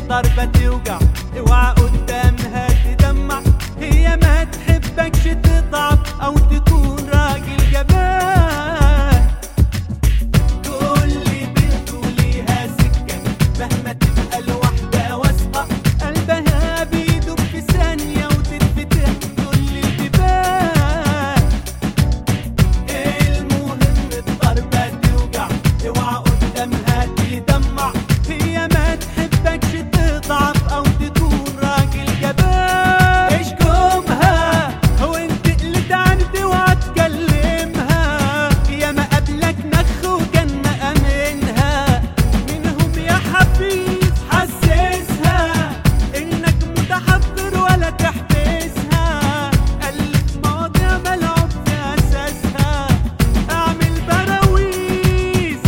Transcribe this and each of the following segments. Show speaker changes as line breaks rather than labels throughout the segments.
الضربة توجع، اوعى قدامها تدمع، هي ما تحبكش تضعف او تكون راجل جبان. كل بنت وليها سكة مهما تبقى الواحدة واثقة، قلبها بيدوب في ثانية وتتفتح كل البيبان. المهم الضربة توجع، اوعى قدامها تدمع، هي ما تحبكش تضعف او تكون راجل جبان. اشكمها وانت اللي تعند اوعى تكلمها، يا ما قبلك نخ وكان مأمنها، منهم يا حفيظ حسسها انك متحضر ولا تحبسها، ألف مواضيع ملعوب في اساسها، اعمل براويز.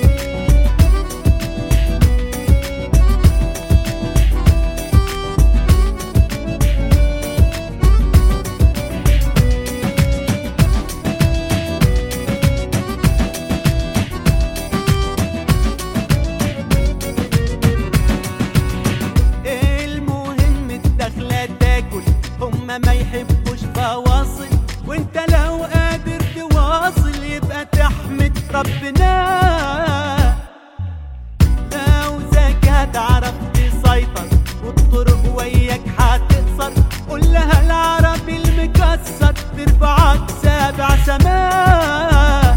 المهم الدخلة تاكل، هما ما يحبوش فواصل، وانت لو قادر تواصل يبقى تحمد ربنا. لو ذاك هتعرف تسيطر والطرق وياك هتقصر، قول لها العربي المكسر ترفعك 7 سماء.